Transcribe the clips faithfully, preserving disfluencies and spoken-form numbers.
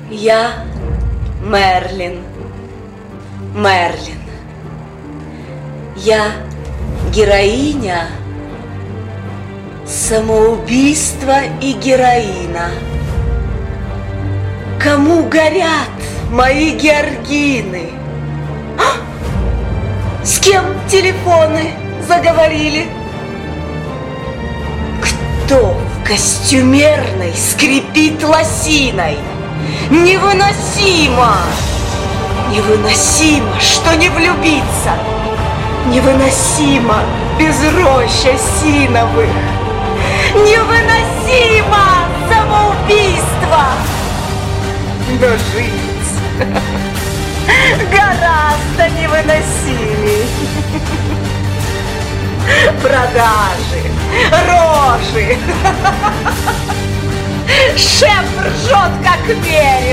Я Мерлин. Мерлин. Я героиня самоубийства и героина. Кому горят мои георгины? А! С кем телефоны заговорили? Кто в костюмерной скрипит лосиной? Невыносимо! Невыносимо, что не влюбиться! Невыносимо без рощ осиновых! Невыносимо самоубийство! Но жить гораздо невыносимей. Продажи, рожи. Шеф ржет, как мерин.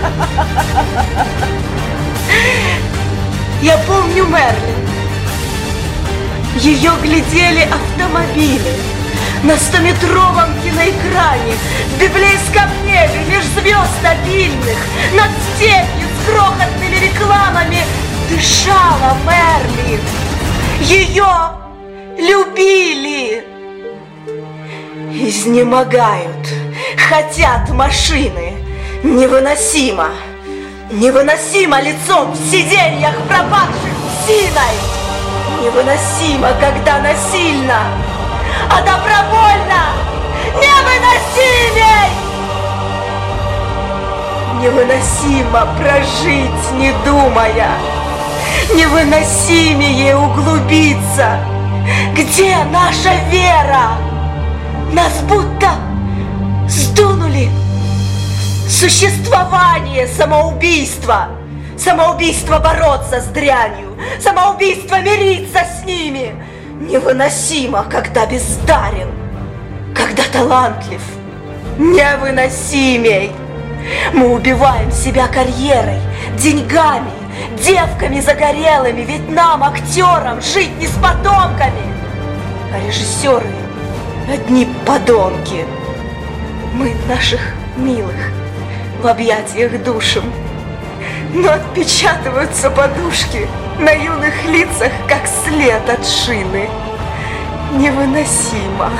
Я помню Мерлин. Ее глядели автомобили на стометровом киноэкране, в библейском небе, меж звезд обильных, над степью с крохотными рекламами дышала Мерлин. Ее любили. Изнемогают, хотят машины. Невыносимо, невыносимо лицом в сиденьях, пропахших псиной. Невыносимо, когда насильно, а добровольно невыносимей! Невыносимо прожить, не думая, невыносимее углубиться. Где наша вера? Нас будто сдунули. Существование самоубийства. Самоубийство бороться с дрянью. Самоубийство мириться с ними. Невыносимо, когда бездарен, когда талантлив. Невыносимей. Мы убиваем себя карьерой, деньгами, девками загорелыми. Ведь нам, актерам, жить не с потомками. А режиссеры одни подонки. Мы наших милых в объятиях душим, но отпечатываются подушки на юных лицах, как след от шины. Невыносимо.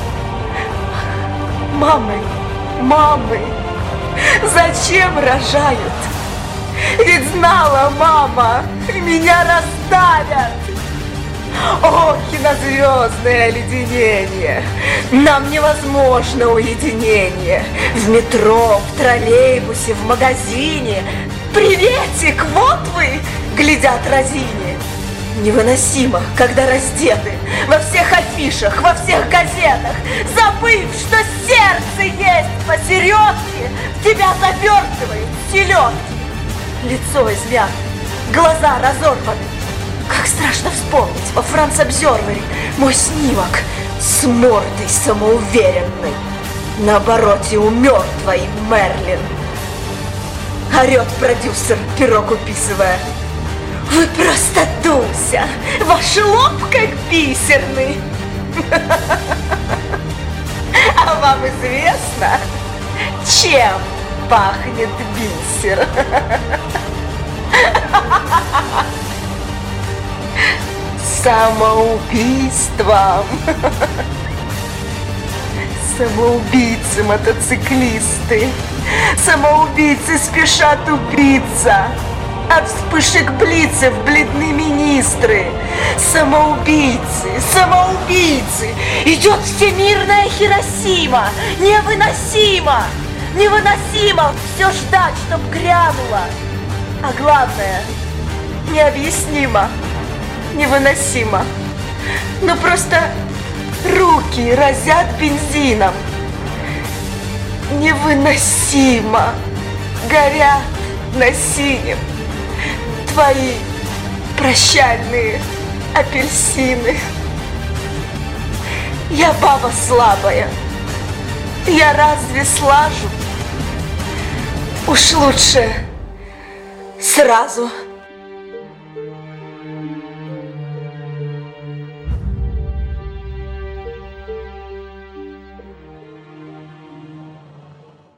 Мамы, мамы, зачем рожают? Ведь знала мама, меня раздавят. О, кинозвездное оледенение! Нам невозможно уединение. В метро, в троллейбусе, в магазине. Приветик, вот вы, глядят разине. Невыносимо, когда раздеты во всех афишах, во всех газетах, забыв, что сердце есть посередке, в тебя завертывает селедки. Лицо измято, глаза разорваны. Как страшно вспомнить во Франц Обзервере мой снимок с мордой самоуверенной. На обороте у мертвой Мерлин. Орет продюсер, пирог уписывая: вы просто Дуся, ваш лоб как бисерный. А вам известно, чем пахнет бисер? Самоубийством. Самоубийцы мотоциклисты, самоубийцы спешат убиться. От вспышек блицев бледны министры. Самоубийцы, самоубийцы. Идет всемирная Хиросима. Невыносимо, невыносимо все ждать, чтоб грянуло. А главное, необъяснимо, невыносимо. Но просто руки разят бензином. Невыносимо горят на синем твои прощальные апельсины. Я баба слабая, я разве слажу? Уж лучше сразу